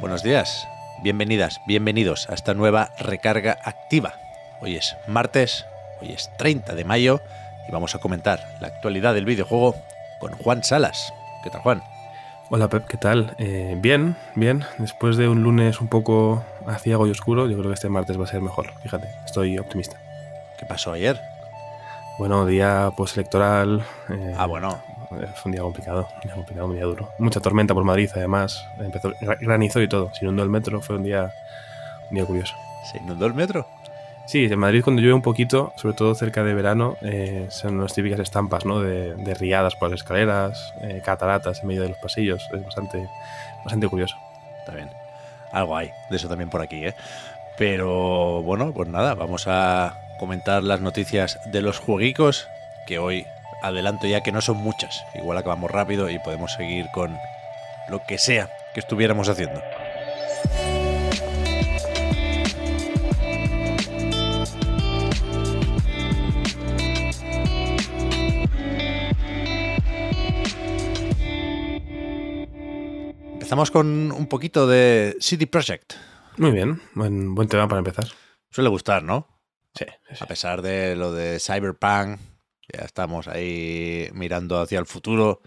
Buenos días, bienvenidas, bienvenidos a esta nueva recarga activa. Hoy es martes, hoy es 30 de mayo y vamos a comentar la actualidad del videojuego con Juan Salas. ¿Qué tal, Juan? Hola Pep, ¿qué tal? Bien. Después de un lunes un poco aciago y oscuro, yo creo que este martes va a ser mejor. Fíjate, estoy optimista. ¿Qué pasó ayer? Bueno, día postelectoral. Bueno. Fue un día complicado, un día duro. Mucha tormenta por Madrid, además. Empezó granizo y todo. Se inundó el metro, fue un día curioso. ¿Se inundó el metro? Sí, en Madrid cuando llueve un poquito, sobre todo cerca de verano, son las típicas estampas, ¿no? de riadas por las escaleras, cataratas en medio de los pasillos. Es bastante curioso. Está bien. Algo hay de eso también por aquí, ¿eh? Pero bueno, pues nada, vamos a comentar las noticias de los jueguicos, que hoy adelanto ya que no son muchas. Igual acabamos rápido y podemos seguir con lo que sea que estuviéramos haciendo. Empezamos con un poquito de CD Projekt. Muy bien, buen tema para empezar. Suele gustar, ¿no? Sí. A pesar de lo de Cyberpunk, ya estamos ahí mirando hacia el futuro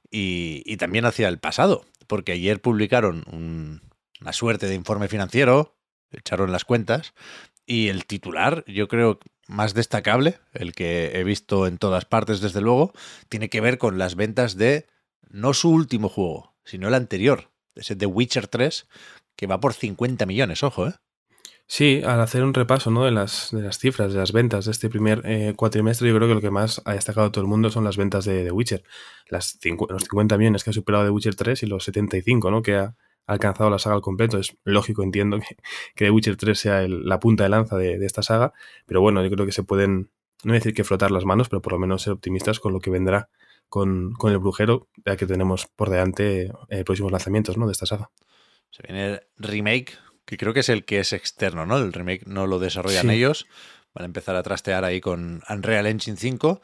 y también hacia el pasado, porque ayer publicaron una suerte de informe financiero, echaron las cuentas, y el titular, yo creo más destacable, el que he visto en todas partes desde luego, tiene que ver con las ventas de no su último juego, sino el anterior, ese The Witcher 3, que va por 50 millones, ojo, ¿eh? Sí, al hacer un repaso, ¿no? de las cifras, de las ventas de este primer cuatrimestre, yo creo que lo que más ha destacado todo el mundo son las ventas de The Witcher. Los 50 millones que ha superado The Witcher 3 y los 75, ¿no? que ha alcanzado la saga al completo. Es lógico, entiendo, que The Witcher 3 sea la punta de lanza de esta saga, pero bueno, yo creo que se pueden, no voy a decir que frotar las manos, pero por lo menos ser optimistas con lo que vendrá con el Brujero, ya que tenemos por delante próximos lanzamientos, ¿no? de esta saga. Se viene el remake, que creo que es el que es externo, ¿no? El remake no lo desarrollan Sí. ellos. Van a empezar a trastear ahí con Unreal Engine 5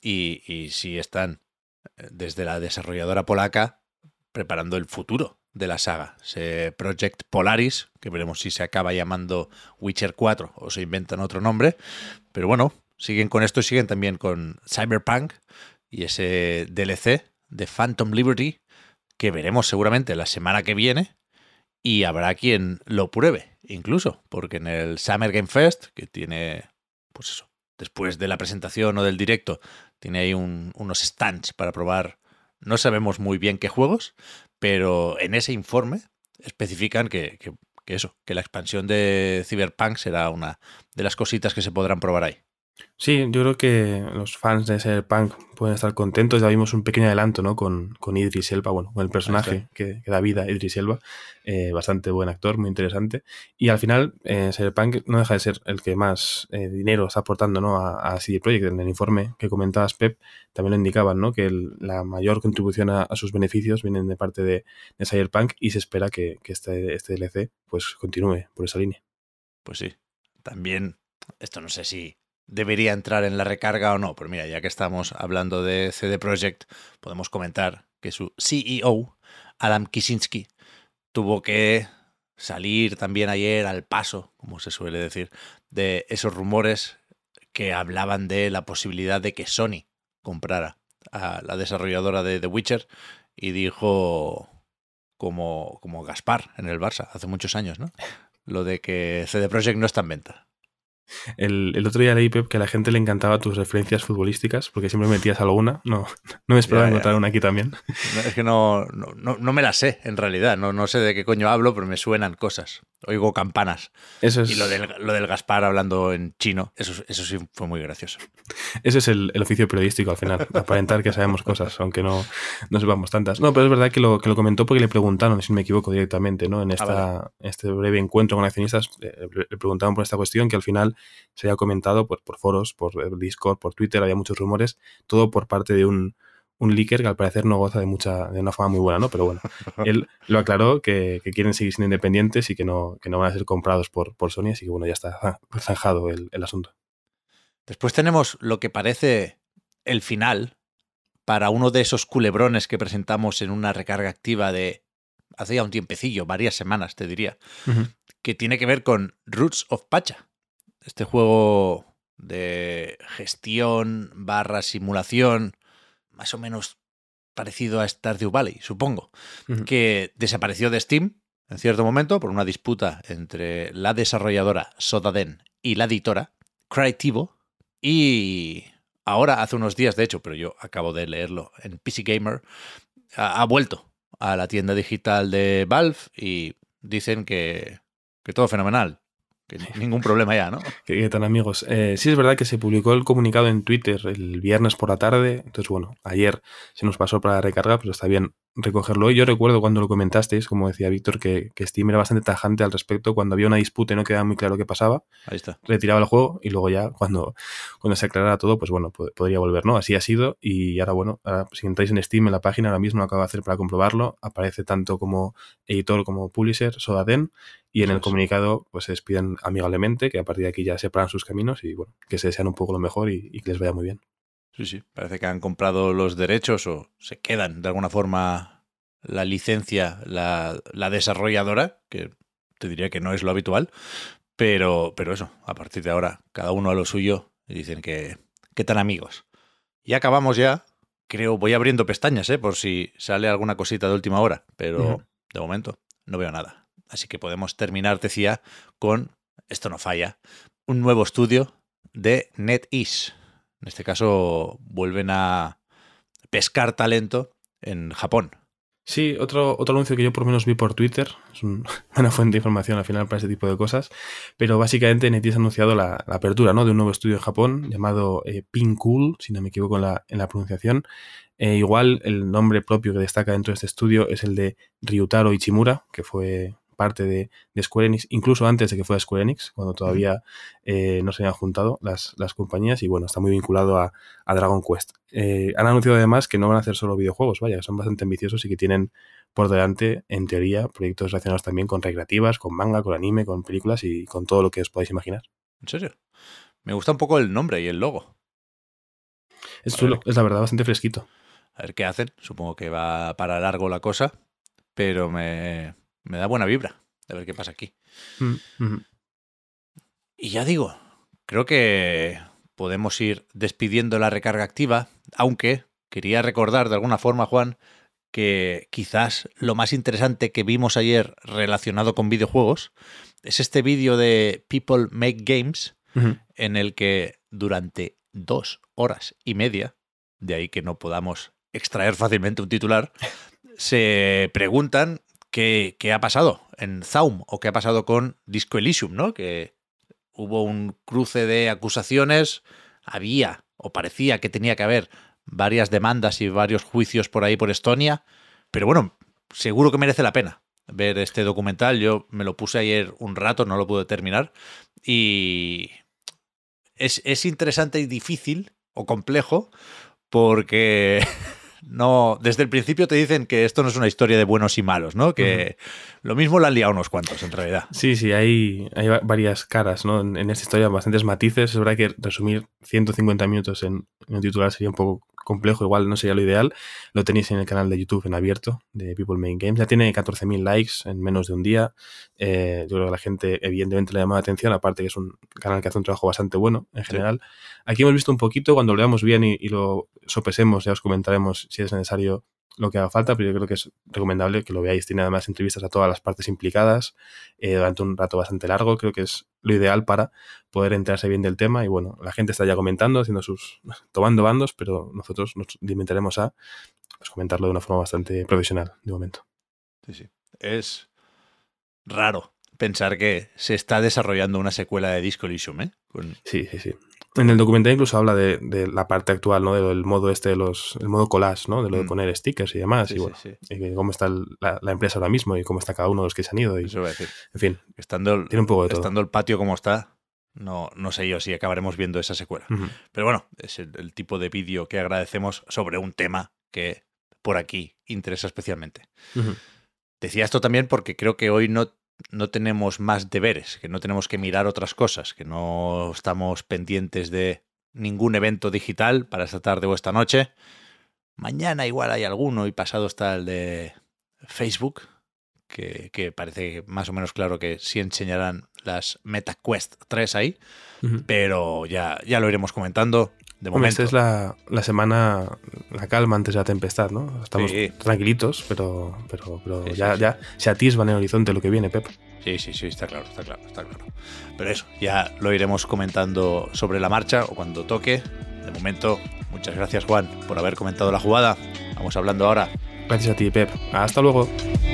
y sí están desde la desarrolladora polaca preparando el futuro de la saga. Ese Project Polaris, que veremos si se acaba llamando Witcher 4 o se inventan otro nombre. Pero bueno, siguen con esto y siguen también con Cyberpunk y ese DLC de Phantom Liberty que veremos seguramente la semana que viene. Y habrá quien lo pruebe, incluso, porque en el Summer Game Fest, que tiene, pues eso, después de la presentación o del directo, tiene ahí unos stands para probar, no sabemos muy bien qué juegos, pero en ese informe especifican que la expansión de Cyberpunk será una de las cositas que se podrán probar ahí. Sí, yo creo que los fans de Cyberpunk pueden estar contentos. Ya vimos un pequeño adelanto, ¿no? con Idris Elba, bueno, con el personaje que da vida a Idris Elba. Bastante buen actor, muy interesante. Y al final, Cyberpunk no deja de ser el que más dinero está aportando, ¿no? a CD Projekt. En el informe que comentabas, Pep, también lo indicaban, ¿no? que la mayor contribución a sus beneficios vienen de parte de Cyberpunk y se espera que este DLC pues continúe por esa línea. Pues sí, también, esto no sé si debería entrar en la recarga o no, pero mira, ya que estamos hablando de CD Projekt, podemos comentar que su CEO, Adam Kicinski, tuvo que salir también ayer al paso, como se suele decir, de esos rumores que hablaban de la posibilidad de que Sony comprara a la desarrolladora de The Witcher y dijo como Gaspar en el Barça hace muchos años, ¿no? Lo de que CD Projekt no está en venta. El otro día leí, Pep, que a la gente le encantaba tus referencias futbolísticas porque siempre metías alguna. No me esperaba encontrar una aquí también. No, es que no me la sé, en realidad. No sé de qué coño hablo, pero me suenan cosas. Oigo campanas. Eso es... Y lo del Gaspar hablando en chino, eso sí fue muy gracioso. Ese es el oficio periodístico al final, aparentar que sabemos cosas, aunque no sepamos tantas. No, pero es verdad que lo comentó porque le preguntaron, si no me equivoco directamente, ¿no? En este breve encuentro con accionistas, le preguntaron por esta cuestión que al final se había comentado por foros, por Discord, por Twitter, había muchos rumores, todo por parte de un leaker que al parecer no goza de una fama muy buena, ¿no? Pero bueno, él lo aclaró que quieren seguir siendo independientes y que no van a ser comprados por Sony, así que bueno, ya está zanjado el asunto. Después tenemos lo que parece el final para uno de esos culebrones que presentamos en una recarga activa de hace ya un tiempecillo, varias semanas te diría, Ujú. que tiene que ver con Roots of Pacha, este juego de gestión / simulación, más o menos parecido a Stardew Valley, supongo, Ujú. que desapareció de Steam en cierto momento por una disputa entre la desarrolladora Sodaden y la editora Crytivo, y ahora, hace unos días de hecho, pero yo acabo de leerlo en PC Gamer, ha vuelto a la tienda digital de Valve y dicen que todo fenomenal, que ningún problema ya, ¿no? ¿Qué tal, amigos? Sí, es verdad que se publicó el comunicado en Twitter el viernes por la tarde. Entonces, bueno, ayer se nos pasó para recargar, pero está bien recogerlo hoy. Yo recuerdo cuando lo comentasteis, como decía Víctor, que Steam era bastante tajante al respecto. Cuando había una disputa y no quedaba muy claro qué pasaba, Ahí está. retiraba el juego y luego ya, cuando se aclarara todo, pues bueno, podría volver, ¿no? Así ha sido. Y ahora, bueno, ahora, si entráis en Steam, en la página, ahora mismo lo acabo de hacer para comprobarlo, aparece tanto como editor como publisher, Sodaden. Y en Eso el es. comunicado pues se despiden amigablemente, que a partir de aquí ya separan sus caminos y bueno, que se desean un poco lo mejor y que les vaya muy bien. Sí, sí. Parece que han comprado los derechos o se quedan de alguna forma la licencia, la desarrolladora, que te diría que no es lo habitual, pero eso, a partir de ahora, cada uno a lo suyo y dicen que tan amigos. Y acabamos ya. Creo, voy abriendo pestañas, por si sale alguna cosita de última hora, pero Ujú. de momento no veo nada. Así que podemos terminar, decía, con, esto no falla, un nuevo estudio de NetEase. En este caso vuelven a pescar talento en Japón. Sí, otro anuncio que yo por lo menos vi por Twitter, es una fuente de información al final para ese tipo de cosas, pero básicamente NetEase ha anunciado la apertura, ¿no?, de un nuevo estudio en Japón llamado Pincool, si no me equivoco en la pronunciación. Igual el nombre propio que destaca dentro de este estudio es el de Ryutaro Ichimura, que fue parte de Square Enix, incluso antes de que fuera Square Enix, cuando todavía no se habían juntado las compañías, y bueno, está muy vinculado a Dragon Quest. Han anunciado además que no van a hacer solo videojuegos, vaya, que son bastante ambiciosos y que tienen por delante, en teoría, proyectos relacionados también con recreativas, con manga, con anime, con películas y con todo lo que os podáis imaginar. ¿En serio? Me gusta un poco el nombre y el logo. Es A ver, chulo, es la verdad, bastante fresquito. a ver qué hacen. Supongo que va para largo la cosa, pero me da buena vibra. A ver qué pasa aquí. Mm-hmm. Y ya digo, creo que podemos ir despidiendo la recarga activa, aunque quería recordar de alguna forma, Juan, que quizás lo más interesante que vimos ayer relacionado con videojuegos es este vídeo de People Make Games, Mm-hmm. en el que durante 2 horas y media, de ahí que no podamos extraer fácilmente un titular, se preguntan qué ha pasado en Zaum o qué ha pasado con Disco Elysium, ¿no? Que hubo un cruce de acusaciones, había o parecía que tenía que haber varias demandas y varios juicios por ahí por Estonia, pero bueno, seguro que merece la pena ver este documental. Yo me lo puse ayer un rato, no lo pude terminar, y es interesante y difícil o complejo porque no, desde el principio te dicen que esto no es una historia de buenos y malos, ¿no? Que lo mismo la han liado unos cuantos, en realidad. Sí, hay varias caras, ¿no? En esta historia, bastantes matices. Es verdad que resumir 150 minutos en un titular sería un poco complejo, igual no sería lo ideal. Lo tenéis en el canal de YouTube en abierto de People Making Games. Ya tiene 14.000 likes en menos de un día. Yo creo que a la gente evidentemente le ha llamado la atención, aparte que es un canal que hace un trabajo bastante bueno en general. Sí. Aquí hemos visto un poquito, cuando lo veamos bien y lo sopesemos, ya os comentaremos si es necesario lo que haga falta, pero yo creo que es recomendable que lo veáis. Tiene además entrevistas a todas las partes implicadas durante un rato bastante largo. Creo que es lo ideal para poder enterarse bien del tema. Y bueno, la gente está ya comentando, tomando bandos, pero nosotros nos limitaremos a comentarlo de una forma bastante profesional de momento. Sí. Es raro pensar que se está desarrollando una secuela de Disco Elysium, ¿eh? Sí. En el documental incluso habla de la parte actual, ¿no? Del modo el modo collage, ¿no? De lo de poner stickers y demás. Sí, y bueno, sí. Y cómo está la empresa ahora mismo y cómo está cada uno de los que se han ido. Y, eso voy a decir. En fin, tiene un poco de todo. Estando el patio como está, no sé yo si acabaremos viendo esa secuela. Pero bueno, es el tipo de vídeo que agradecemos sobre un tema que por aquí interesa especialmente. Decía esto también porque creo que hoy no tenemos más deberes, que no tenemos que mirar otras cosas, que no estamos pendientes de ningún evento digital para esta tarde o esta noche. Mañana igual hay alguno y pasado está el de Facebook, que parece más o menos claro que sí enseñarán las MetaQuest 3 ahí, pero ya lo iremos comentando. De momento. Esta es la semana, la calma antes de la tempestad, ¿no? Estamos tranquilitos, pero ya se atisba en el horizonte lo que viene, Pep. Sí, está claro. Pero eso, ya lo iremos comentando sobre la marcha o cuando toque. De momento, muchas gracias, Juan, por haber comentado la jugada. Vamos hablando ahora. Gracias a ti, Pep. Hasta luego.